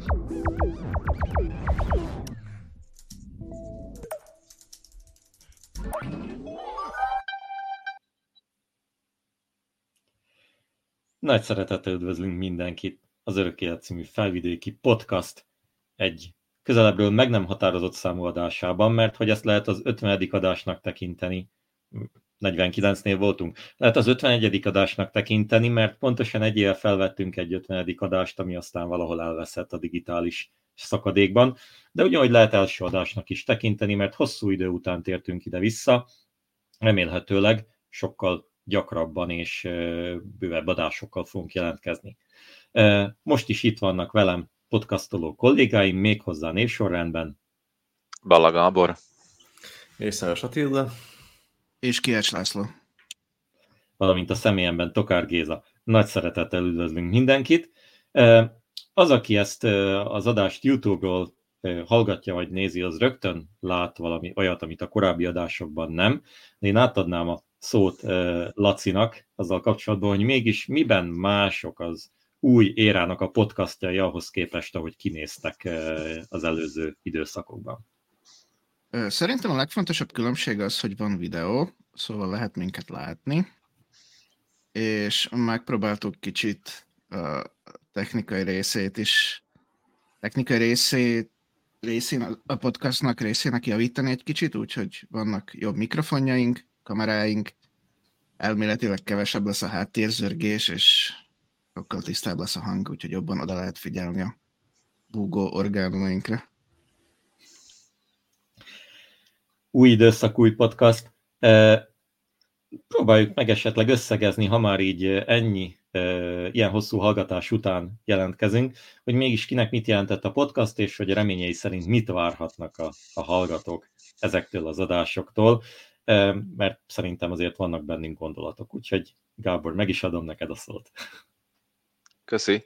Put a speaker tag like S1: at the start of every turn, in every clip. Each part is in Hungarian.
S1: Nagy szeretettel üdvözlünk mindenkit az Örök Élet című felvidéki podcast egy közelebbről meg nem határozott számú adásában, mert hogy ezt lehet az 50. adásnak tekinteni, 49-nél voltunk, lehet az 51. adásnak tekinteni, mert pontosan egy éve felvettünk egy 50. adást, ami aztán valahol elveszett a digitális szakadékban, de ugyanúgy lehet első adásnak is tekinteni, mert hosszú idő után tértünk ide-vissza, remélhetőleg sokkal gyakrabban és bővebb adásokkal fogunk jelentkezni. Most is itt vannak velem podcastoló kollégáim, méghozzá névsorrendben.
S2: Balla Gábor.
S3: És Szajos Attila.
S4: És Kiács László.
S1: Valamint a személyemben Tokár Géza. Nagy szeretettel üdvözlünk mindenkit. Az, aki ezt az adást YouTube-ról hallgatja vagy nézi, az rögtön lát valami olyat, amit a korábbi adásokban nem. De én átadnám a szót Lacinak azzal kapcsolatban, hogy mégis miben mások az új érának a podcastjai ahhoz képest, ahogy kinéztek az előző időszakokban.
S4: Szerintem a legfontosabb különbség az, hogy van videó, szóval lehet minket látni, és megpróbáltuk kicsit a technikai részén a podcastnak részének javítani egy kicsit, úgyhogy vannak jobb mikrofonjaink, kameráink, elméletileg kevesebb lesz a háttérzörgés, és sokkal tisztább lesz a hang, úgyhogy jobban oda lehet figyelni a búgó orgánumainkra.
S1: Új időszak, új podcast. Próbáljuk meg esetleg összegezni, ha már így ennyi ilyen hosszú hallgatás után jelentkezünk, hogy mégis kinek mit jelentett a podcast, és hogy reményei szerint mit várhatnak a hallgatók ezektől az adásoktól, mert szerintem azért vannak bennünk gondolatok. Úgyhogy Gábor, meg is adom neked a szót.
S2: Köszi.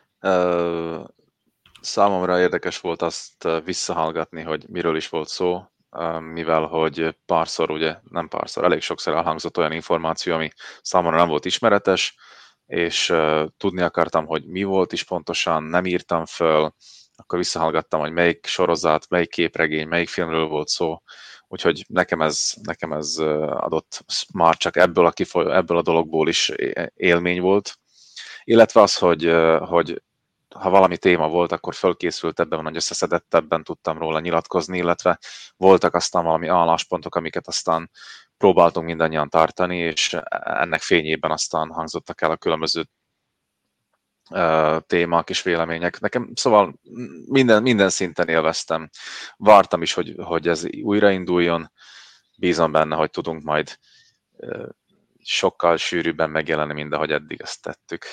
S2: Számomra érdekes volt azt visszahallgatni, hogy miről is volt szó, mivel hogy elég sokszor elhangzott olyan információ, ami számomra nem volt ismeretes, és tudni akartam, hogy mi volt is pontosan, nem írtam föl, akkor visszahallgattam, hogy melyik sorozat, melyik képregény, melyik filmről volt szó, úgyhogy nekem ez adott már csak ebből a dologból is élmény volt, illetve az, hogy ha valami téma volt, akkor fölkészültebben, vagy összeszedettebben tudtam róla nyilatkozni, illetve voltak aztán valami álláspontok, amiket aztán próbáltunk mindannyian tartani, és ennek fényében aztán hangzottak el a különböző témák és vélemények. Nekem szóval minden szinten élveztem. Vártam is, hogy ez újrainduljon. Bízom benne, hogy tudunk majd sokkal sűrűbben megjelenni, mint ahogy eddig ezt tettük.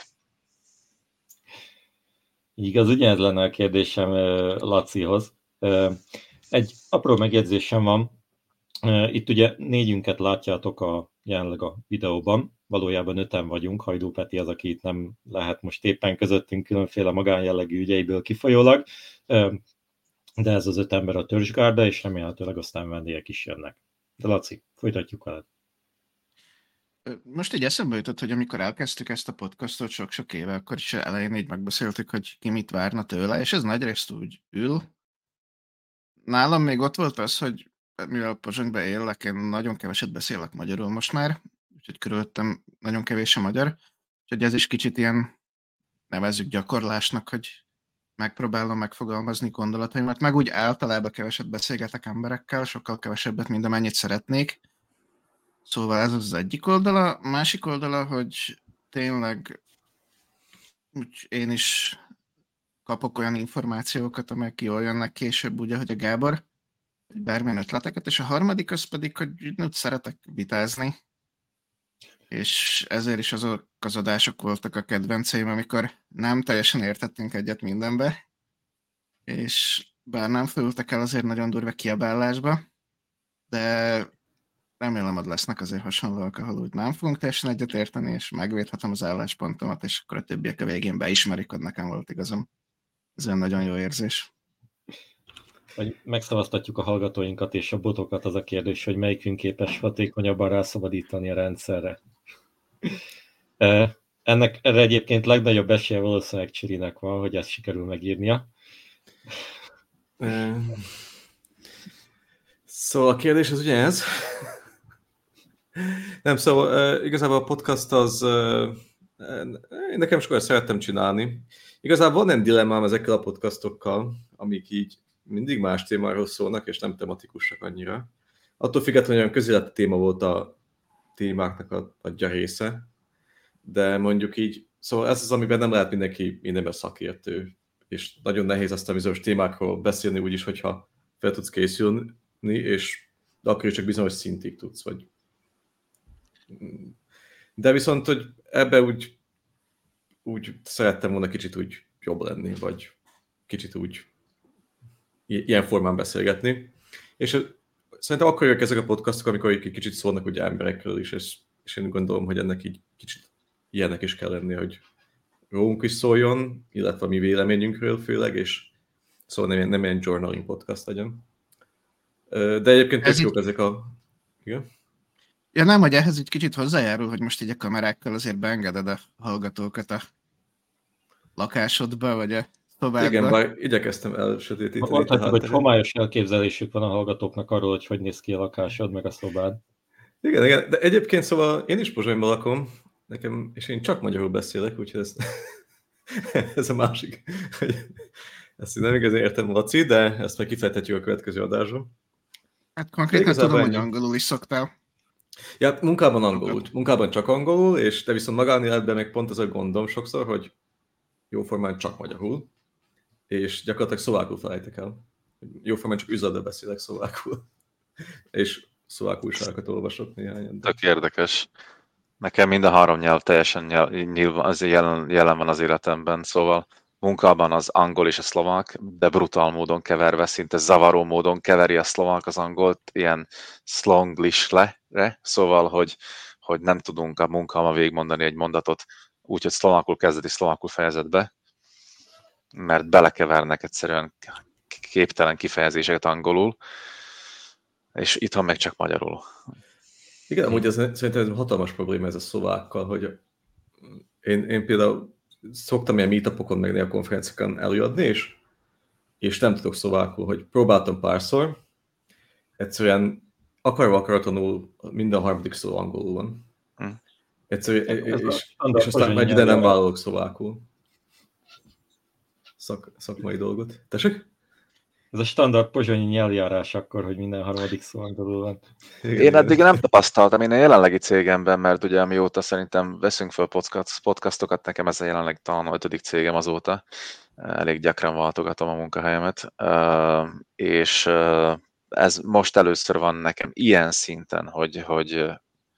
S1: Igaz, ugyanez lenne a kérdésem Lacihoz. Egy apró megjegyzésem van. Itt ugye négyünket látjátok jelenleg a videóban. Valójában 5-en vagyunk. Hajdú Peti az, aki itt nem lehet most éppen közöttünk különféle magánjellegű ügyeiből kifolyólag. De ez az 5 ember a törzsgárda, és remélhetőleg aztán vendégek is jönnek. De Laci, folytatjuk veled.
S4: Most így eszembe jutott, hogy amikor elkezdtük ezt a podcastot sok-sok éve, akkor is elején így megbeszéltük, hogy ki mit várna tőle, és ez nagyrészt úgy ül. Nálam még ott volt az, hogy mivel Pozsonyban élek, én nagyon keveset beszélek magyarul most már, úgyhogy körülöttem nagyon kevés a magyar, úgyhogy ez is kicsit ilyen, nevezzük gyakorlásnak, hogy megpróbálom megfogalmazni gondolataimat, meg úgy általában keveset beszélgetek emberekkel, sokkal kevesebbet, mint amennyit szeretnék. Szóval ez az egyik oldala. A másik oldala, hogy tényleg úgy én is kapok olyan információkat, amelyek jól jönnek később, ugye, hogy a Gábor, bármilyen ötleteket, és a harmadik az pedig, hogy úgy szeretek vitázni, és ezért is azok az adások voltak a kedvenceim, amikor nem teljesen értettünk egyet mindenbe, és bár nem fölültek el azért nagyon durva kiabálásba, de remélem, hogy lesznek azért hasonlóak, ahol úgy nem fogunk teljesen egyet érteni, és megvédhetem az álláspontomat, és akkor a többiek a végén beismerik, hogy nekem volt igazam. Ez egy nagyon jó érzés.
S1: Vagy megszavaztatjuk a hallgatóinkat és a botokat, az a kérdés, hogy melyikünk képes hatékonyabban rászabadítani a rendszerre. Erre egyébként legnagyobb esélye valószínűleg Csirinek van, hogy ezt sikerül megírnia.
S3: Szóval a kérdés az ugye ez. Nem, szóval igazából a podcast az... Én nekem sokat szerettem csinálni. Igazából van egy dilemmám ezekkel a podcastokkal, amik így mindig más témáról szólnak, és nem tematikusak annyira. Attól függetlenül olyan közéleti téma volt a témáknak a nagy része, de mondjuk így, szóval ez az, amiben nem lehet mindenki mindenben szakértő, és nagyon nehéz aztán bizonyos témákról beszélni úgyis, hogyha fel tudsz készülni, és akkor is csak bizonyos szintig tudsz, vagy... De viszont, hogy ebbe úgy szerettem volna kicsit úgy jobb lenni, vagy kicsit úgy ilyen formán beszélgetni. És szerintem akkor jönnek ezek a podcastok, amikor egy kicsit szólnak ugye emberekről is, és én gondolom, hogy ennek így kicsit ilyennek is kell lenni, hogy rólunk is szóljon, illetve a mi véleményünkről főleg, és szóval nem ilyen journaling podcast legyen. De egyébként tök jók ezek a... Igen?
S4: Ja nem, hogy ehhez egy kicsit hozzájárul, hogy most így a kamerákkal azért beengeded a hallgatókat a lakásodba, vagy a szobádba.
S3: Igen, bár igyekeztem elsötétíteni.
S1: Mondhatjuk, hogy homályos elképzelésük van a hallgatóknak arról, hogy hogy néz ki a lakásod, meg a szobád.
S3: Igen, de egyébként szóval én is Pozsonyban lakom, nekem, és én csak magyarul beszélek, úgyhogy ez a másik. Ezt nem igazán értem, Laci, de ezt meg kifejthetjük a következő adásban.
S4: Hát konkrétan tudom, hogy angolul is szoktál.
S3: Ja, munkában angolul. Munkában csak angolul, és de viszont magánéletben meg pont az a gondom sokszor, hogy jóformán csak magyarul, és gyakorlatilag szlovákul felejtek el. Jóformán csak üzletbe beszélek szlovákul. És szlovák újságokat olvasok néhányan.
S2: Tök érdekes. Nekem mind a három nyelv teljesen jelen van az életemben, szóval munkában az angol és a szlovák, de brutál módon keverve, szinte zavaró módon keveri a szlovák az angolt, ilyen slonglish-re, szóval, hogy nem tudunk a munkában végigmondani egy mondatot úgy, hogy szlovákul kezded és szlovákul fejezed be, mert belekevernek egyszerűen képtelen kifejezéseket angolul, és itthon meg csak magyarul.
S3: Igen, amúgy szerintem ez hatalmas probléma ez a szlovákkal, hogy én például szoktam ilyen meetupokon, meg a konferenciákon előadni, és nem tudok szlovákul, hogy próbáltam párszor, egyszerűen akaratlanul minden harmadik szó angolul van. Egyszerűen, és aztán egy ide nem vállalok szlovákul. Szakmai dolgot. Tessék?
S1: Ez a standard pozsonyi nyelvjárás akkor, hogy minden harmadik szó angolul van.
S2: Én eddig nem tapasztaltam, én a jelenlegi cégemben, mert ugye mióta szerintem veszünk fel podcastokat, nekem ez a jelenleg talán 5. cégem azóta, elég gyakran váltogatom a munkahelyemet, és ez most először van nekem ilyen szinten, hogy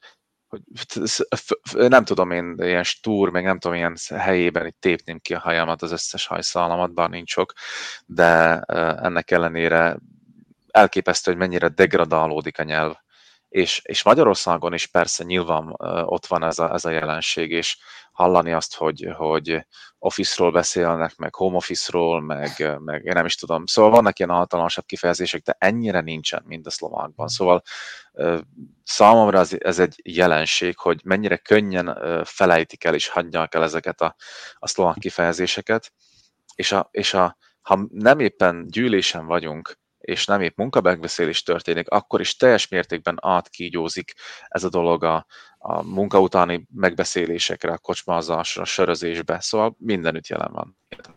S2: nem tudom én ilyen stúr, meg nem tudom ilyen helyében itt tépném ki a hajamat, az összes hajszalamat, bár nincs sok, de ennek ellenére elképesztő, hogy mennyire degradálódik a nyelv. És Magyarországon is persze nyilván ott van ez a jelenség, és hallani azt, hogy office-ról beszélnek, meg home office-ról, meg én nem is tudom. Szóval vannak ilyen általánosabb kifejezések, de ennyire nincsen, mint a szlovákban. Szóval számomra ez egy jelenség, hogy mennyire könnyen felejtik el és hagyják el ezeket a szlovák kifejezéseket, és ha nem éppen gyűlésen vagyunk, és nem épp munkamegbeszélés történik, akkor is teljes mértékben átkígyózik ez a dolog a munka utáni megbeszélésekre, a kocsmázásra, a sörözésbe, szóval mindenütt jelen van.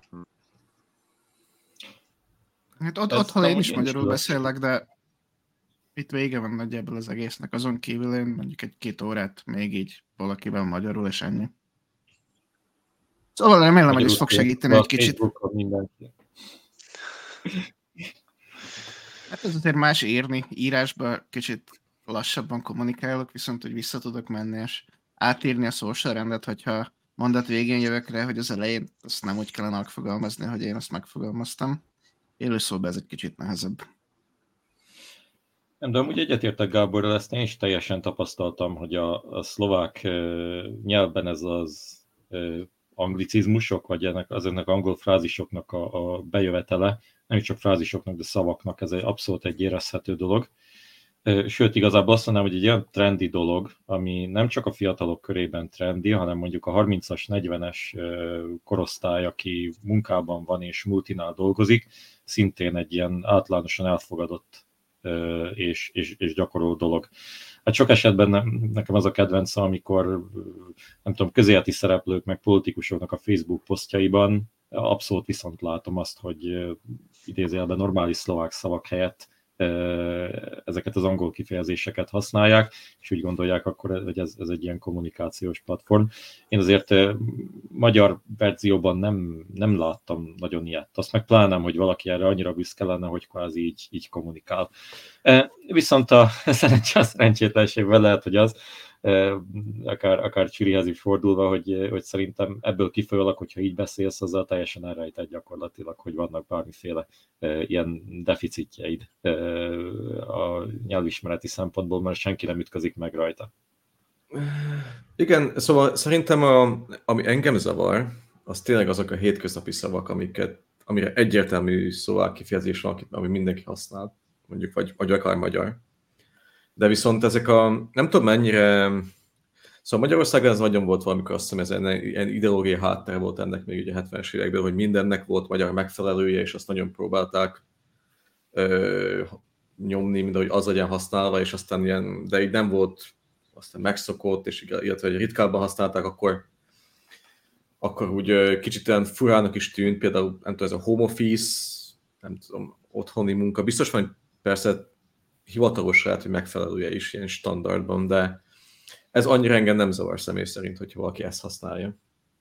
S4: Hát otthon én is magyarul beszélek, de itt vége van nagyjából az egésznek. Azon kívül én mondjuk 1-2 órát még így valakivel magyarul, és ennyi. Szóval remélem, hogy ez fog segíteni egy kicsit. Hát ez azért más írni, írásban kicsit lassabban kommunikálok, viszont hogy vissza tudok menni, és átírni a szósorrendet, hogyha mondat végén jövök rá, hogy az elején azt nem úgy kellene megfogalmazni, hogy én azt megfogalmaztam. Élőszóban ez egy kicsit nehezebb.
S1: Nem, de amúgy egyetértek Gáborral, ezt én is teljesen tapasztaltam, hogy a szlovák nyelvben ez az anglicizmusok, vagy azoknak angol frázisoknak a bejövetele, nem csak frázisoknak, de szavaknak, ez abszolút egy érezhető dolog. Sőt, igazából azt mondanám, hogy egy olyan trendi dolog, ami nem csak a fiatalok körében trendi, hanem mondjuk a 30-as, 40-es korosztály, aki munkában van és multinál dolgozik, szintén egy ilyen általánosan elfogadott és gyakorló dolog. Hát sok esetben nekem az a kedvencem, amikor nem tudom, közéleti szereplők meg politikusoknak a Facebook posztjaiban abszolút viszont látom azt, hogy idézőjelben normális szlovák szavak helyett ezeket az angol kifejezéseket használják, és úgy gondolják akkor, hogy ez egy ilyen kommunikációs platform. Én azért magyar verzióban nem láttam nagyon ilyet. Azt meg pláne, hogy valaki erre annyira büszke lenne, hogy kvázi így kommunikál. Viszont a szerencsétlenségben lehet, hogy az, akár Csirihez is fordulva, hogy szerintem ebből kifolyólag, hogyha így beszélsz, azzal teljesen elrejtett gyakorlatilag, hogy vannak bármiféle ilyen deficitjeid a nyelvismereti szempontból, mert senki nem ütközik meg rajta.
S3: Igen, szóval szerintem ami engem zavar, az tényleg azok a hétköznapi szavak, amire egyértelmű szlovák kifejezés van, ami mindenki használ, mondjuk, vagy akár magyar. De viszont ezek nem tudom mennyire, szóval Magyarországon ez nagyon volt valamikor, azt hiszem, ez ilyen ideológiai háttere volt ennek még ugye 70-es évekből, hogy mindennek volt magyar megfelelője, és azt nagyon próbálták nyomni, mint ahogy az legyen használva, és aztán ilyen, de így nem volt aztán megszokott, és illetve hogy ritkábban használták, akkor úgy kicsit olyan furának is tűnt, például nem tudom, ez a home office, nem tudom, otthoni munka, biztos van persze hivatalos lehet, hogy megfelelője is ilyen standardban, de ez annyira engem nem zavar személy szerint, hogyha valaki ezt használja.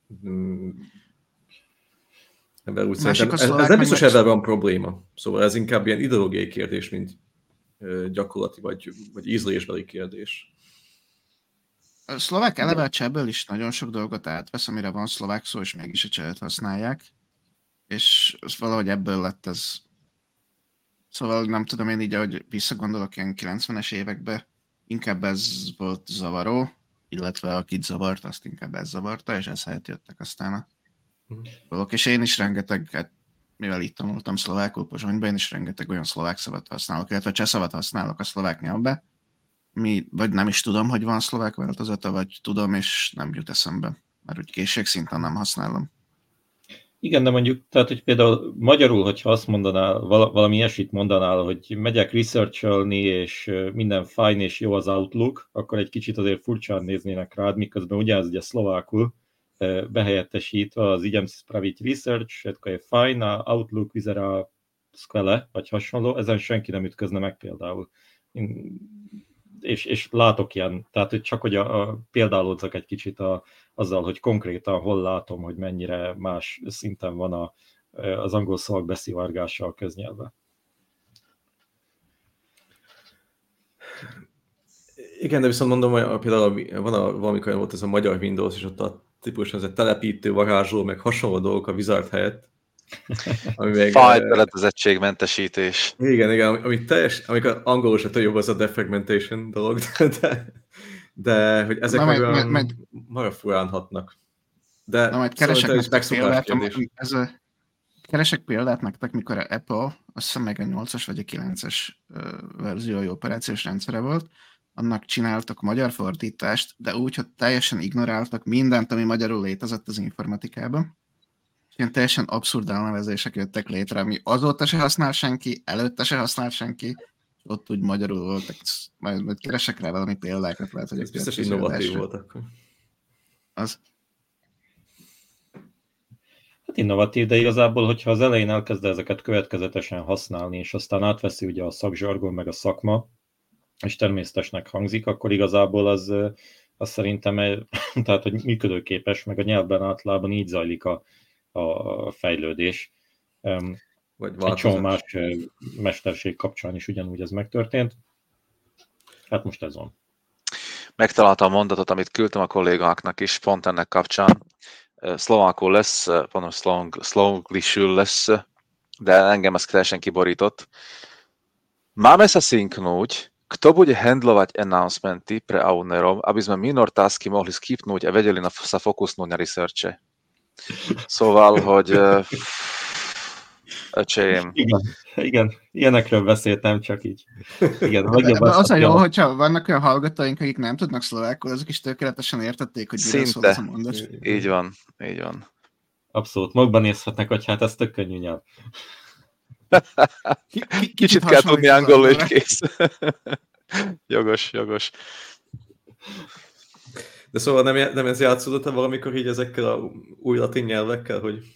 S3: Úgy ez nem biztos, ezzel van probléma. Szóval ez inkább ilyen ideológiai kérdés, mint gyakorlati vagy ízlésbeli kérdés.
S4: A szlovák eleve a csehből is nagyon sok dolgot átvesz, amire van szlovák szó, és mégis a csehet használják. És valahogy ebből lett ez. Szóval nem tudom, én így, ahogy visszagondolok ilyen 90-es évekbe, inkább ez volt zavaró, illetve akit zavart, azt inkább ez zavarta, és ez helyett jöttek aztán a dolgok. És én is rengeteg, mivel itt tanultam szlovákul Pozsonyban, én is rengeteg olyan szlovák szavat használok, illetve cseh szavat használok a szlovák nyelvbe, vagy nem is tudom, hogy van szlovák változata, vagy tudom, és nem jut eszembe, mert úgy készségszinten nem használom.
S1: Igen, de mondjuk, tehát, hogy például magyarul, hogyha azt mondanál, valami ilyesmit mondanál, hogy megyek research-olni, és minden fine és jó az Outlook, akkor egy kicsit azért furcsán néznének rád, miközben ugyanaz ugye szlovákul behelyettesítve az idem spraviť research, to je fine, a Outlook vyzerá skvele, vagy hasonló, ezen senki nem ütközne meg például. És látok ilyen, tehát hogy csak hogy példálódzak egy kicsit azzal, hogy konkrétan hol látom, hogy mennyire más szinten van az angol szavak beszivárgása a köznyelvben.
S3: Igen, de viszont mondom, hogy például valamikor volt ez a magyar Windows, és ott a típusan ez a telepítő, varázsló, meg hasonló dolgok a Wizard helyett.
S2: Fájlfeledezettség-mentesítés.
S3: Igen, amikor angolul se jobb az a defragmentation dolog, de hogy ezek marha furán hatnak. De
S4: majd keresek példát nektek, mikor a Apple, azt hiszem meg a 8-as vagy a 9-es verziói operációs rendszere volt, annak csináltak magyar fordítást, de úgy, hogy teljesen ignoráltak mindent, ami magyarul létezett az informatikában. Ilyen teljesen abszurd elnevezések jöttek létre, ami azóta se használ senki, előtte se használ senki, ott úgy magyarul voltak. Majd keresek rá valami példákat, lehet, hogy...
S3: Ez biztos innovatív volt akkor.
S4: Az.
S1: Hát innovatív, de igazából, hogyha az elején elkezd ezeket következetesen használni, és aztán átveszi ugye a szakzsargon meg a szakma, és természetesnek hangzik, akkor igazából az szerintem, tehát, hogy működőképes, meg a nyelvben általában így zajlik a fejlődés. Egy csomó más mesterség kapcsán is ugyanúgy ez megtörtént. Hát most ez van.
S2: Megtaláltam a mondatot, amit küldtem a kollégáknak is, pont ennek kapcsán. Szlovákul lesz, pontosabban szlónglisül lesz, de engem ez teljesen kiborított. Máme sa synknúť, kto bude handlovať announcementy pre ownerov, aby sme minor tasky mohli skipnúť a vedeli sa fokusnúť na researche. Szóval, hogy öcsém.
S1: Igen, ilyenekről beszéltem, csak így. Igen, legjobb
S4: az a jó, hogyha vannak olyan hallgatóink, akik nem tudnak szlovákul, azok is tökéletesen értették, hogy miről szól ez a mondat.
S2: Így van.
S1: Abszolút, magban nézhetnek, hogy hát ez tök könnyű nyelv.
S2: Kicsit kell tudni angolul, és kész. Jogos.
S3: De szóval nem ez játszódott valamikor így ezekkel a új latin nyelvekkel, hogy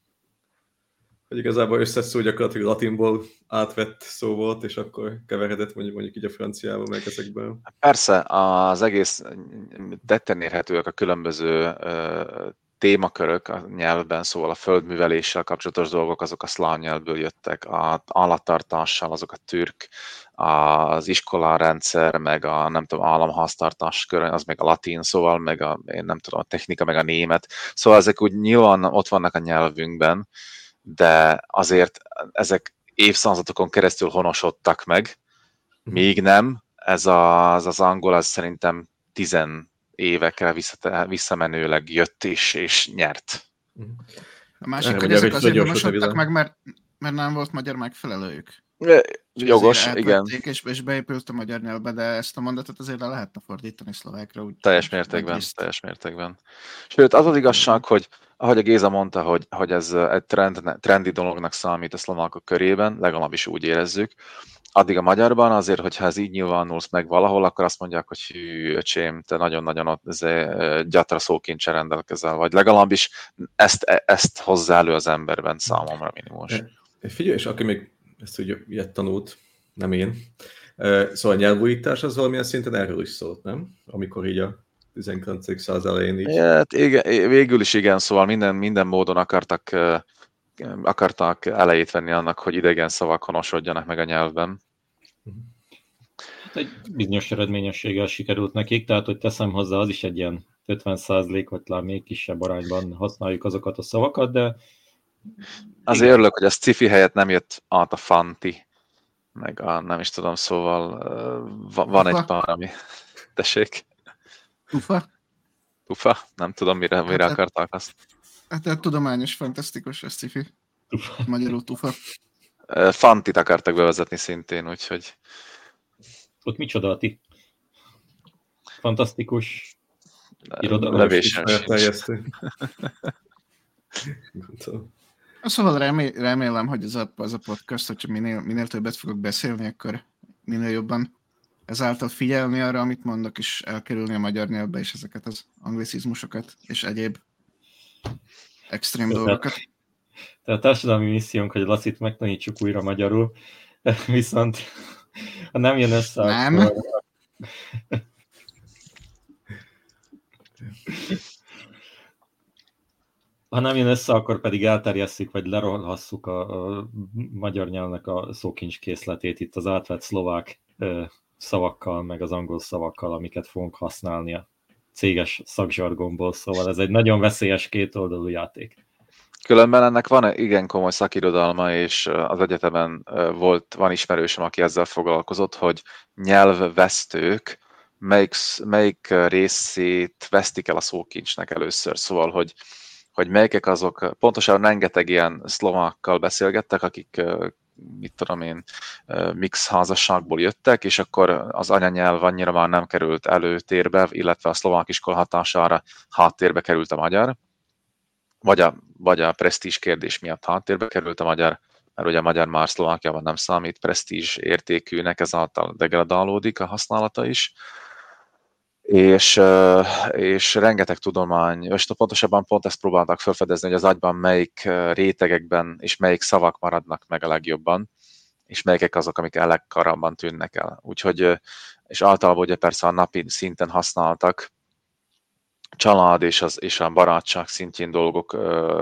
S3: igazából összeszó gyakorlatilag latinból átvett szó volt, és akkor keveredett mondjuk így a franciába, meg ezekből.
S2: Persze, az egész tetten érhetőek a különböző témakörök a nyelvben, szóval a földműveléssel kapcsolatos dolgok, azok a szláv nyelvből jöttek, az állattartással, azok a türk, az iskolarendszer, meg a nem tudom, államháztartás körön, az meg a latin, szóval meg én nem tudom, a technika, meg a német. Szóval ezek úgy nyilván ott vannak a nyelvünkben, de azért ezek évszázadokon keresztül honosodtak meg, míg nem, ez az angol, az szerintem 10 évekre visszamenőleg jött és nyert.
S4: A másik, hogy ezek azért honosodtak meg, mert nem volt magyar megfelelőjük.
S2: Jogos, igen.
S4: És beépült a magyar nyelvbe, de ezt a mondatot azért le lehetne fordítani szlovákra. Úgy
S2: teljes mértékben. Sőt, az igazság, hogy ahogy a Géza mondta, hogy ez egy trendi dolognak számít a szlovákok körében, legalábbis úgy érezzük, addig a magyarban azért, hogyha ez így nyilvánulsz meg valahol, akkor azt mondják, hogy hű, öcsém, te nagyon-nagyon gyatra szókincsel rendelkezel, vagy legalábbis ezt hozzá elő az emberben számomra minimumos.
S3: Figyelj, és aki még ezt úgy ilyet tanult, nem én. Szóval a nyelvújítás az valamilyen szinten erről is szólt, nem? Amikor így a 19. század elején így...
S2: Hát, igen, végül is igen, szóval minden módon akartak elejét venni annak, hogy idegen szavak honosodjanak meg a nyelvben.
S1: Hát egy bizonyos eredményességgel sikerült nekik, tehát hogy teszem hozzá, az is egy ilyen 50%, vagy talán még kisebb arányban használjuk azokat a szavakat, de...
S2: Azért örülök, hogy a sci-fi helyett nem jött át a fanti, meg nem is tudom, szóval van egy pár, ami... Tessék? Tufa? Nem tudom, mire akarták azt.
S4: Hát a tudományos, fantasztikus, a sci-fi. Magyarul tufa.
S2: Fantit akartak bevezetni szintén, úgyhogy...
S1: Ott micsoda, ti? Fantasztikus irodalom.
S2: Levésem.
S4: Szóval remélem, hogy ez a podcast, hogyha minél többet fogok beszélni, akkor minél jobban ezáltal figyelni arra, amit mondok, és elkerülni a magyar nyelvbe, és ezeket az anglicizmusokat, és egyéb extrém dolgokat.
S1: Tehát a társadalmi missziónk, hogy Lacit megtanítsuk újra magyarul, viszont ha nem jön össze,
S4: nem.
S1: Akkor... Ha nem jön össze, akkor pedig elterjesszük, vagy lerolhasszuk a magyar nyelvnek a szókincskészletét itt az átvett szlovák szavakkal, meg az angol szavakkal, amiket fogunk használni a céges szakzsargonból, szóval ez egy nagyon veszélyes kétoldalú játék.
S2: Különben ennek van igen komoly szakirodalma, és az egyetemen van ismerősöm, aki ezzel foglalkozott, hogy nyelvvesztők melyik részét vesztik el a szókincsnek először, szóval, hogy melyikek azok, pontosan rengeteg ilyen szlovákkal beszélgettek, akik mit tudom én, mix házasságból jöttek, és akkor az anyanyelv annyira már nem került előtérbe, illetve a szlovák iskola hatására háttérbe került a magyar, vagy a presztízs kérdés miatt háttérbe került a magyar, mert ugye a magyar már Szlovákiában nem számít presztízs értékűnek, ezáltal degradálódik a használata is. És rengeteg tudomány, és pontosabban pont ezt próbáltak felfedezni, hogy az agyban melyik rétegekben és melyik szavak maradnak meg a legjobban, és melyikek azok, amik a legkorábban tűnnek el. Úgyhogy, és általában ugye persze a napi szinten használtak család és a barátság szintjén dolgok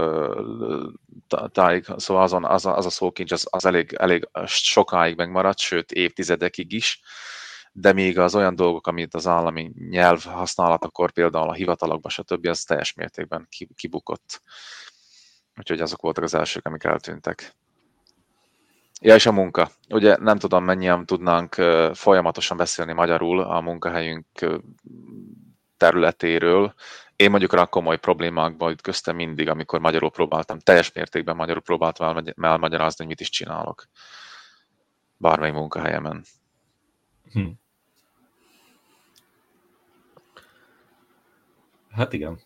S2: szóval az a szókincs az elég sokáig megmaradt, sőt évtizedekig is, de még az olyan dolgok, amit az állami nyelv használatakor, például a hivatalokban, stb., az teljes mértékben kibukott. Úgyhogy azok voltak az elsők, amik eltűntek. Ja, és a munka. Ugye nem tudom, mennyien tudnánk folyamatosan beszélni magyarul a munkahelyünk területéről, én mondjuk rá komoly problémákba ütköztem mindig, amikor magyarul próbáltam, teljes mértékben magyarul próbáltam elmagyarázni, hogy mit is csinálok. Bármely munkahelyemen.
S1: Hát igen.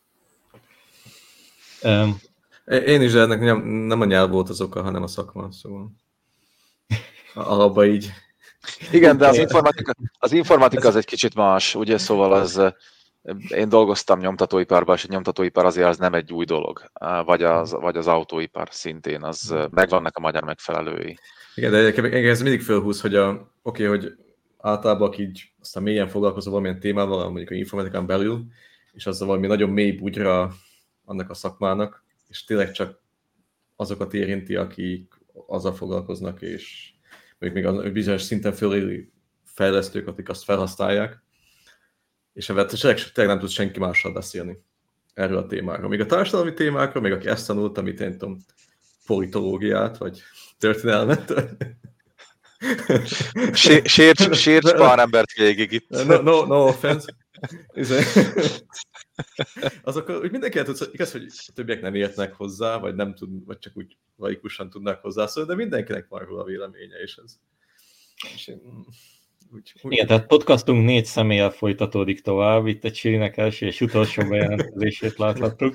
S3: Én is, de ennek nem a nyelv volt az oka, hanem a szakma, szóval alapban így.
S2: Igen, de az informatika az egy kicsit más, ugye, szóval én dolgoztam nyomtatóiparban, és a nyomtatóipar azért az nem egy új dolog, vagy az autóipar szintén, az megvannak a magyar megfelelői.
S3: Igen, de ez mindig fölhúz, hogy hogy általában így aztán mélyen foglalkozó valamilyen témával, mondjuk a informatikán belül, és azzal valami nagyon mély bugyra annak a szakmának, és tényleg csak azokat érinti, akik azzal foglalkoznak, és még a bizonyos szinten fölélő fejlesztők, akik azt felhasználják, és tényleg nem tud senki mással beszélni erről a témáról. Még a társadalmi témákról, még aki ezt tanult, amit én tudom, politológiát, vagy történelmet.
S2: Sérts pár embert végig itt.
S3: No offense. Azok, hogy mindenki el tudsz, igaz, hogy a többiek nem értnek hozzá, vagy nem tud, vagy csak úgy laikusan tudnak hozzászólni, de mindenkinek van róla a véleménye, és ez...
S1: Igen, tehát podcastunk 4 személlyel folytatódik tovább, itt egy Csirinek első és utolsó bejelentkezését láthattuk.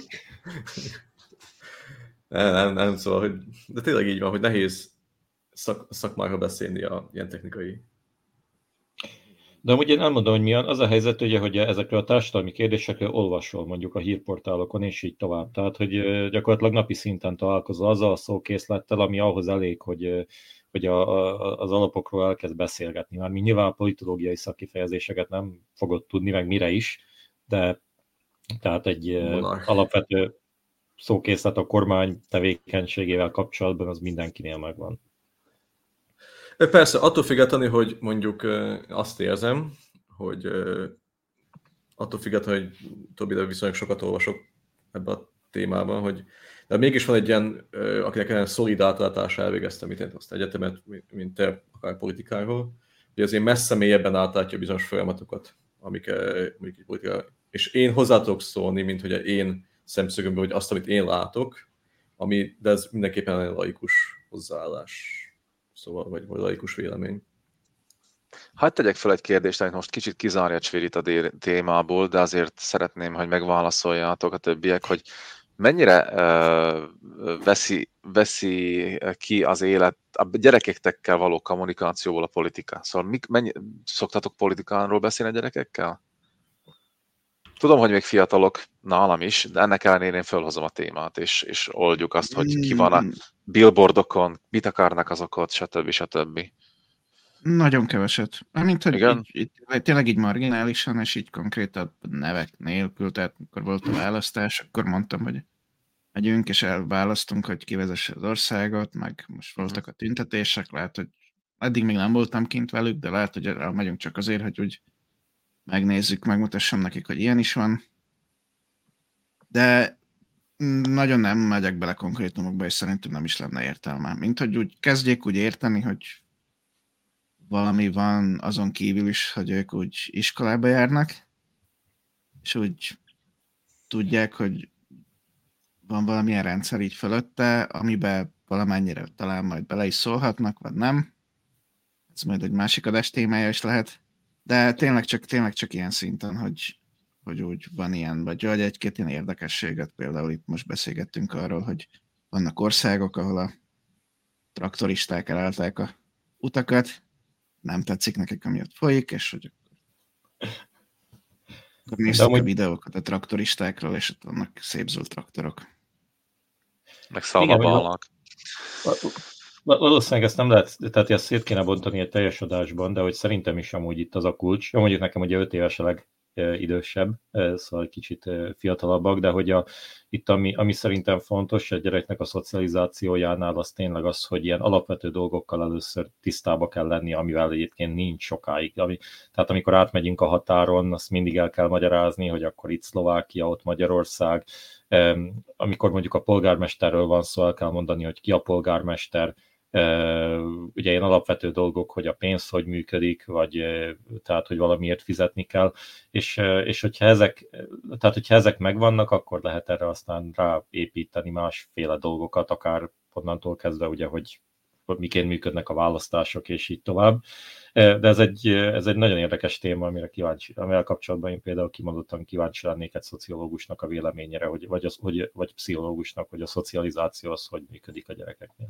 S3: Nem, szóval, hogy, de tényleg így van, hogy nehéz szakmáról beszélni a ilyen technikai.
S1: De amúgy én elmondom, hogy milyen az a helyzet, ugye, hogy ezekről a társadalmi kérdésekről olvasol mondjuk a hírportálokon, és így tovább. Tehát, hogy gyakorlatilag napi szinten találkozol azzal a szókészlettel, ami ahhoz elég, hogy az alapokról elkezd beszélgetni. Már mi nyilván a politológiai szakkifejezéseket nem fogod tudni, meg mire is, de tehát egy alapvető szókészlet a kormány tevékenységével kapcsolatban az mindenkinél megvan.
S3: Persze, attól függetlenül, hogy mondjuk azt érzem, hogy attól függetlenül, hogy Tobi, viszonylag sokat olvasok ebben a témában, de mégis van egy ilyen, akinek ilyen szolid átlátása elvégeztem, mint én azt egyetemet, mint te, akár politikáról, hogy azért messze mélyebben átlátja bizonyos folyamatokat, amik politika. És én hozzá tudok szólni, mint hogy én szemszögömből, hogy azt, amit én látok, de ez mindenképpen egy laikus hozzáállás. Szóval, vagy laikus vélemény.
S2: Hadd tegyek fel egy kérdést, amit most kicsit kizárja Csvirit a témából, de azért szeretném, hogy megválaszoljátok a többiek, hogy mennyire veszi ki az élet, a gyerekekkel való kommunikációból a politika. Szóval szoktatok politikáról beszélni a gyerekekkel? Tudom, hogy még fiatalok nálam is, de ennek ellenére én fölhozom a témát, és oldjuk azt, hogy ki van a billboardokon, mit akarnak azok ott, stb.
S4: Nagyon keveset. Mint hogy így, tényleg így marginálisan, és így konkrétan nevek nélkül, tehát amikor volt a választás, akkor mondtam, hogy megyünk és elválasztunk, hogy kivezesse az országot, meg most voltak a tüntetések, lehet, hogy eddig még nem voltam kint velük, de lehet, hogy megyünk csak azért, hogy úgy megnézzük, megmutassam nekik, hogy ilyen is van. De nagyon nem megyek bele konkrétumokba, és szerintem nem is lenne értelme. Mint hogy úgy kezdjék úgy érteni, hogy valami van azon kívül is, hogy ők úgy iskolába járnak, és úgy tudják, hogy van valamilyen rendszer így fölötte, amiben valamennyire talán majd bele is szólhatnak, vagy nem. Ez majd egy másik adás témája is lehet. De tényleg csak ilyen szinten, hogy úgy van ilyen, vagy egy-két ilyen érdekességet, például itt most beszélgettünk arról, hogy vannak országok, ahol a traktoristák elállták a utakat, nem tetszik nekik, ami ott folyik, és hogy akkor néztük a videókat a traktoristákról, és ott vannak szép zöld traktorok.
S2: Meg szalmabalnak.
S1: Valószínűleg ezt nem lehet, tehát ezt szét kéne bontani egy teljes adásban, de hogy szerintem is amúgy itt az a kulcs. Jó, mondjuk nekem ugye 5 éves a legidősebb, szóval kicsit fiatalabbak, de hogy itt ami szerintem fontos egy gyereknek a szocializációjánál, az tényleg az, hogy ilyen alapvető dolgokkal először tisztába kell lenni, amivel egyébként nincs sokáig. Tehát amikor átmegyünk a határon, azt mindig el kell magyarázni, hogy akkor itt Szlovákia, ott Magyarország. Amikor mondjuk a polgármesterről van szó, el kell mondani, hogy ki a polgármester, ugye ilyen alapvető dolgok, hogy a pénz hogy működik, vagy tehát, hogy valamiért fizetni kell, és hogyha ezek megvannak, akkor lehet erre aztán ráépíteni másféle dolgokat, akár onnantól kezdve, ugye, hogy miként működnek a választások, és így tovább. De ez egy nagyon érdekes téma, amivel kapcsolatban én például kimondottan kíváncsi lennék egy szociológusnak a véleményére, vagy pszichológusnak, hogy a szocializáció az hogy működik a gyerekeknél.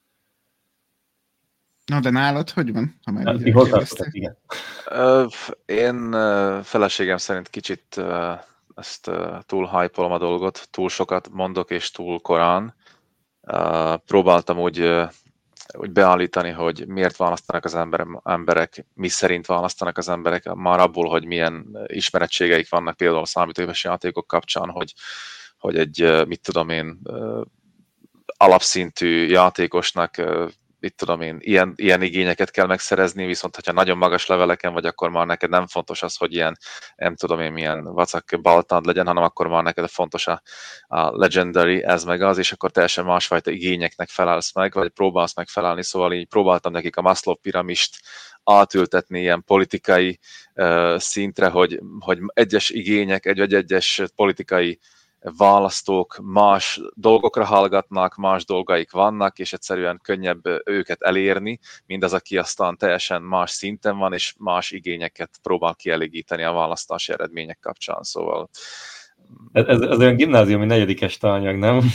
S4: Na, de nálad hogy van? Ha már
S1: Ti hozzászoktak, igen.
S2: Én feleségem szerint kicsit ezt túl hype-olom a dolgot, túl sokat mondok és túl korán. Próbáltam úgy beállítani, hogy miért választanak az emberek, mi szerint választanak az emberek, már abból, hogy milyen ismerettségeik vannak például a számítógépes játékok kapcsán, hogy egy, mit tudom én, alapszintű játékosnak, mit tudom én, ilyen igényeket kell megszerezni, viszont hogyha nagyon magas leveleken vagy, akkor már neked nem fontos az, hogy ilyen, nem tudom én, milyen vacak baltand legyen, hanem akkor már neked fontos a legendary, ez meg az, és akkor teljesen másfajta igényeknek felelsz meg, vagy próbálsz megfelelni, szóval így próbáltam nekik a Maslow piramist átültetni ilyen politikai szintre, hogy egyes igények, egyes politikai választók más dolgokra hallgatnak, más dolgaik vannak, és egyszerűen könnyebb őket elérni, mindaz, aki aztán teljesen más szinten van, és más igényeket próbál kielégíteni a választási eredmények kapcsán, szóval...
S1: Ez olyan gimnáziumi negyedikes tananyag, nem?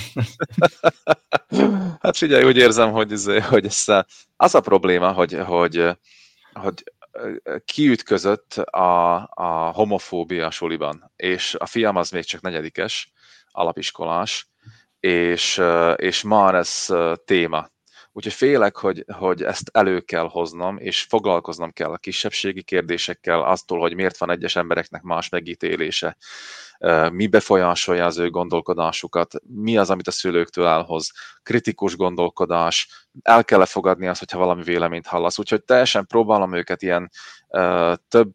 S2: Hát figyelj, úgy érzem, hogy az a probléma, hogy kiütközött a homofóbia a suliban, és a fiam az még csak negyedikes, alapiskolás, és már ez téma. Úgyhogy félek, hogy ezt elő kell hoznom, és foglalkoznom kell a kisebbségi kérdésekkel, aztól, hogy miért van egyes embereknek más megítélése, mi befolyásolja az ő gondolkodásukat, mi az, amit a szülőktől elhoz, kritikus gondolkodás, el kell fogadni azt, hogyha valami véleményt hallasz. Úgyhogy teljesen próbálom őket ilyen több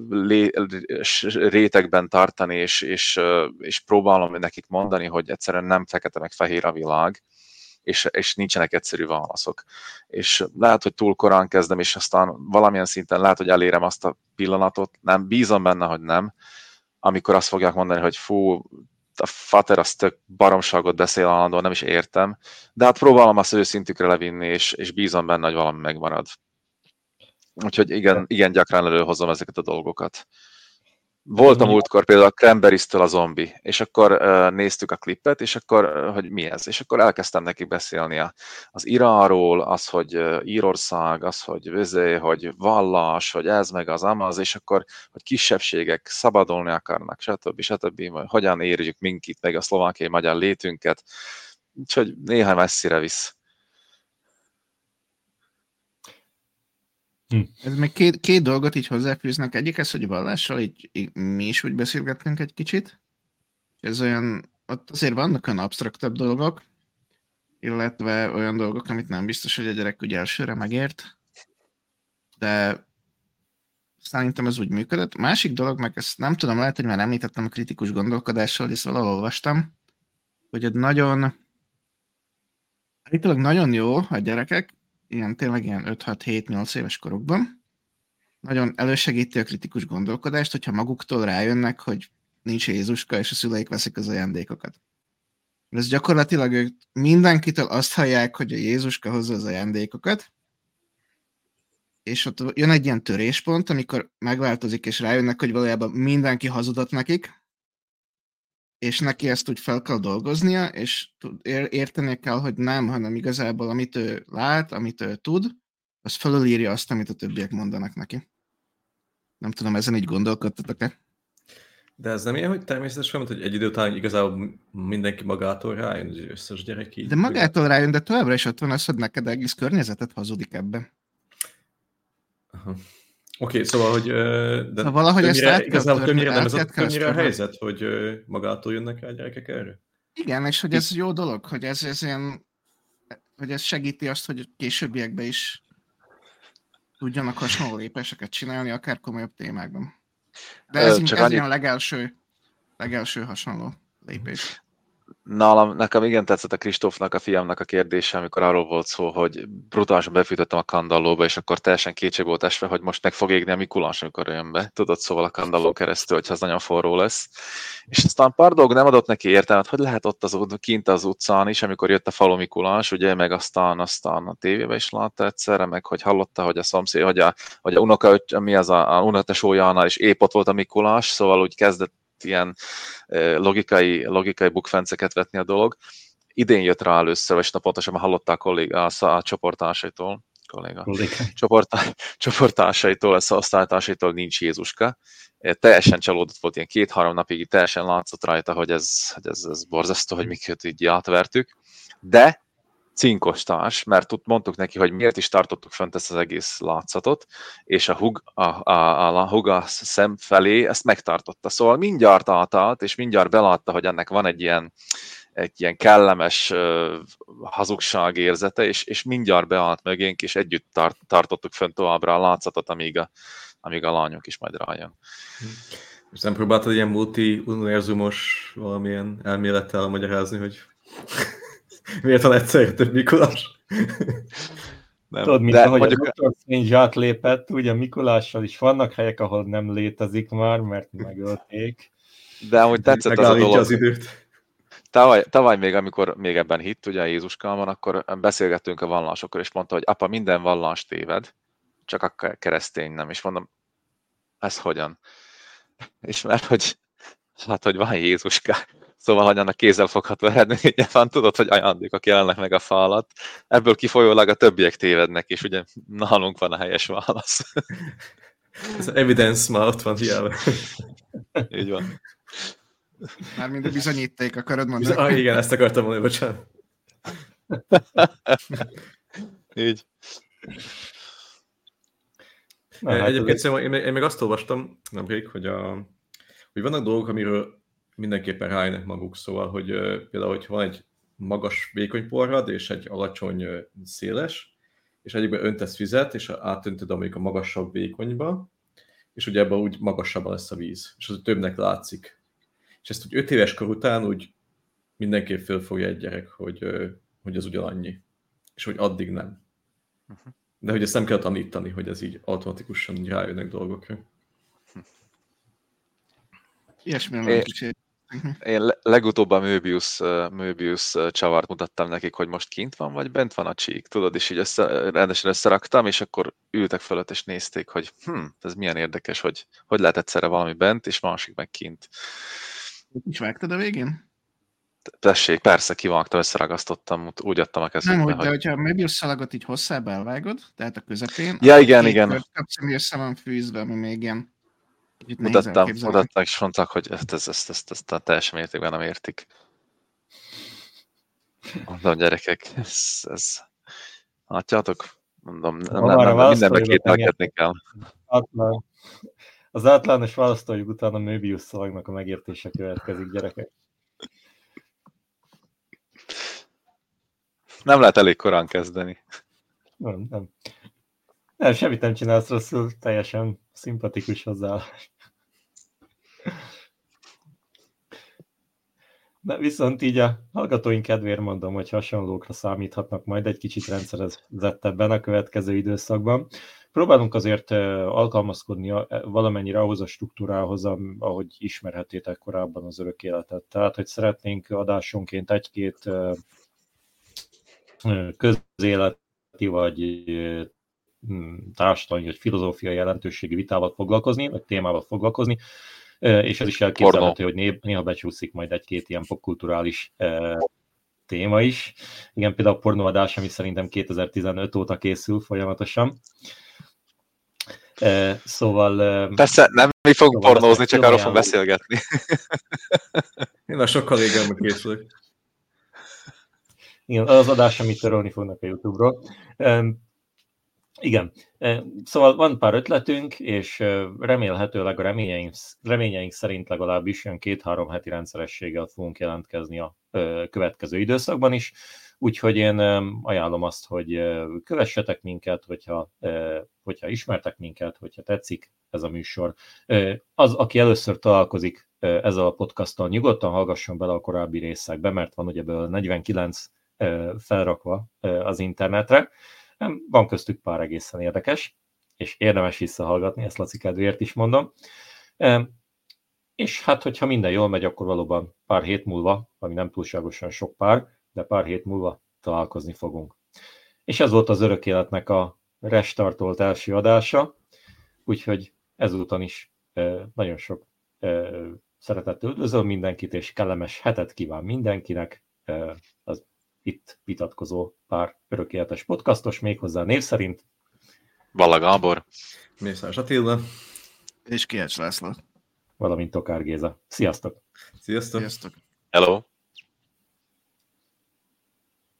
S2: rétegben tartani, és próbálom nekik mondani, hogy egyszerűen nem fekete meg fehér a világ, és nincsenek egyszerű válaszok. És lehet, hogy túl korán kezdem, és aztán valamilyen szinten lehet, hogy elérem azt a pillanatot, nem, bízom benne, hogy nem, amikor azt fogják mondani, hogy fú, a fater az tök baromságot beszél állandóan, nem is értem, de hát próbálom azt őszintükre levinni, és bízom benne, hogy valami megmarad. Úgyhogy igen gyakran előhozom ezeket a dolgokat. Volt a múltkor például a Cranberries-től a zombi, és akkor néztük a klippet, és akkor, hogy mi ez? És akkor elkezdtem neki beszélni az Iránról, az, hogy Írország, az, hogy vallás, hogy ez meg az amaz, és akkor, hogy kisebbségek szabadulni akarnak, stb. Hogyan érjük minkit, meg a szlovákiai magyar létünket. Úgyhogy néha messzire visz.
S4: Ez még két dolgot így hozzáfűznek. Egyik ez, hogy vallással így mi is úgy beszélgettünk egy kicsit. Ez olyan, ott azért vannak olyan absztraktabb dolgok, illetve olyan dolgok, amit nem biztos, hogy a gyerek ugye elsőre megért. De szerintem ez úgy működött. Másik dolog, meg ezt nem tudom, lehet, hogy már említettem a kritikus gondolkodással, de ezt valahol olvastam, hogy egy nagyon jó a gyerekek, tényleg ilyen 5-6-7-8 éves korukban, nagyon elősegíti a kritikus gondolkodást, hogyha maguktól rájönnek, hogy nincs Jézuska, és a szüleik veszik az ajándékokat. Ez gyakorlatilag ők mindenkitől azt hallják, hogy a Jézuska hozza az ajándékokat, és ott jön egy ilyen töréspont, amikor megváltozik, és rájönnek, hogy valójában mindenki hazudott nekik, és neki ezt úgy fel kell dolgoznia, és értenie kell, hogy nem, hanem igazából amit ő lát, amit ő tud, az fölülírja azt, amit a többiek mondanak neki. Nem tudom, ezen így gondolkodtatok-e?
S3: De ez nem ilyen, hogy természetes folyamat, hogy egy idő után igazából mindenki magától rájön, az összes gyerek így.
S4: De magától rájön, de továbbra is ott van az, hogy neked egész környezetet hazudik ebbe.
S3: Oké, szóval, hogy...
S4: De valahogy ezt
S3: igazából többnyire a helyzet, hogy magától jönnek rá a gyerekek erre?
S4: Igen, és hogy ez jó dolog, hogy ez ilyen, hogy ez segíti azt, hogy későbbiekben is tudjanak hasonló lépéseket csinálni, akár komolyabb témákban. De ez ilyen legelső hasonló lépés.
S2: Nekem igen tetszett a Kristófnak, a fiamnak a kérdése, amikor arról volt szó, hogy brutálisan befűtöttem a kandallóba, és akkor teljesen kétség volt esve, hogy most meg fog égni a Mikulás, amikor jön be. Tudod, szóval a kandalló keresztül, hogyha az nagyon forró lesz. És aztán pár dolog nem adott neki értelmet, hogy lehet ott kint az utcán is, amikor jött a falu Mikulás, ugye, meg aztán a tévében is látta egyszerre, meg hogy hallotta, hogy a szomszéd, hogy a unoka, mi az a unokatesójánál is épp ott volt a Mikulás, szóval úgy kezdett ilyen logikai bukfenceket vetni a dolog. Idén jött rá először, és pontosabban hallotta a csoporttársaitól, csoporttársaitól, a osztálytársaitól nincs Jézuska. Teljesen csalódott volt, ilyen 2-3 napig teljesen látszott rajta, hogy ez borzasztó, hogy miket így átvertük. De cinkostárs, mert mondtuk neki, hogy miért is tartottuk fönt ezt az egész látszatot, és a húga szem felé ezt megtartotta. Szóval mindjárt átállt, és mindjárt belátta, hogy ennek van egy ilyen kellemes hazugság érzete, és mindjárt beállt mögénk, és együtt tartottuk fönt továbbra a látszatot, amíg a lányok is majd rájön.
S3: És nem próbáltad ilyen multi-univerzumos valamilyen elmélettel magyarázni, hogy miért van egyszer több Mikulás?
S1: Nem, tudod, mint ahogy mondjuk... a Dr. Strange átlépett, ugye Mikulással is vannak helyek, ahol nem létezik már, mert megölték.
S2: De amúgy tetszett az a dolog.
S3: Az időt.
S2: Tavaly még, amikor még ebben hitt, ugye a Jézuskán van, akkor beszélgettünk a vallásokkal, és mondta, hogy apa, minden vallás téved, csak a keresztény nem. És mondom, ez hogyan? És mert hogy van Jézuska. Szóval, hogy annak kézzelfogható eredménye van, tudod, hogy ajándékok jelennek meg a fa alatt. Ebből kifolyólag a többiek tévednek, és ugye nálunk van a helyes válasz.
S3: Ez evidence már ott van hiába.
S2: Így van.
S4: Mármint a bizonyíték, akarod mondani?
S3: Igen, ezt akartam mondani, bocsánat.
S2: Így.
S3: Na, egyébként én meg azt olvastam nemrég, hogy vannak dolgok, amiről mindenképpen rájönnek maguk, szóval, hogy például, hogy van egy magas vékony porrad, és egy alacsony széles, és egyikben öntesz vizet, és átöntöd a magasabb vékonyba, és ugye ebben úgy magasabban lesz a víz, és az többnek látszik. És ezt úgy 5 éves kor után úgy mindenképp fölfogja egy gyerek, hogy az ugyanannyi, és hogy addig nem. De hogy ezt nem kell tanítani, hogy ez így automatikusan így rájönnek dolgokra.
S4: Ilyesmi
S2: én legutóbb a Möbius csavart mutattam nekik, hogy most kint van, vagy bent van a csík, tudod, és így rendesen összeraktam, és akkor ültek fölött, és nézték, hogy ez milyen érdekes, hogy lehet egyszerre valami bent, és másik meg kint.
S4: Is vágtad a végén?
S2: Tessék, persze, kivágtam, összeragasztottam, úgy adtam a kezembe.
S4: Nem, de hogyha a Möbius szalagot így hosszába elvágod, tehát a közepén,
S2: ja, igen.
S4: Kapsz, ami össze van fűzve, ami még ilyen
S2: mutattam, és mondták, hogy ezt teljes mértékben nem értik. Mondom, gyerekek, ez látjátok? Mondom, mindenben kételkedni kell.
S1: Az általános választójuk után a Möbius szalagnak a megértése következik, gyerekek.
S2: Nem lehet elég korán kezdeni.
S1: Nem, semmit nem csinálsz rosszul, teljesen szimpatikus hozzáállás. De viszont így a hallgatóink kedvéért mondom, hogy hasonlókra számíthatnak majd egy kicsit rendszerezettebben a következő időszakban. Próbálunk azért alkalmazkodni valamennyire ahhoz a struktúrához, ahogy ismerhetétek korábban az örök életet. Tehát, hogy szeretnénk adásonként egy-két közéleti vagy társadalmi vagy filozófiai jelentőségi vitával foglalkozni, vagy témával foglalkozni, és ez is elképzelhető, hogy néha becsúszik majd egy-két ilyen popkulturális téma is. Igen, például a pornóadás, ami szerintem 2015 óta készül folyamatosan. Szóval...
S2: Persze, nem mi fogunk pornózni, csak arról fogunk beszélgetni.
S3: Én már sokkal régen készülök.
S1: Igen, az adás, amit törölni fognak a YouTube-ról. Igen, szóval van pár ötletünk, és remélhetőleg a reményeink szerint legalábbis olyan 2-3 heti rendszerességgel fogunk jelentkezni a következő időszakban is. Úgyhogy én ajánlom azt, hogy kövessetek minket, hogyha ismertek minket, hogyha tetszik ez a műsor. Az, aki először találkozik ezzel a podcasttal, nyugodtan hallgasson bele a korábbi részekbe, mert van ugye belőle 49 felrakva az internetre. Van köztük pár egészen érdekes, és érdemes visszahallgatni, ezt Laci kedvéért is mondom. És hát, hogyha minden jól megy, akkor valóban pár hét múlva, ami nem túlságosan sok pár, de pár hét múlva találkozni fogunk. És ez volt az Örök Életnek a restartolt első adása, úgyhogy ezúton is nagyon sok szeretettel üdvözlöm mindenkit, és kellemes hetet kíván mindenkinek az itt vitatkozó pár örökéletes podcastos, méghozzá név szerint.
S2: Valla Gábor.
S3: Mészás Attila.
S4: És Kiács László.
S1: Valamint Tokár Géza. Sziasztok!
S3: Sziasztok!
S4: Sziasztok!
S2: Hello.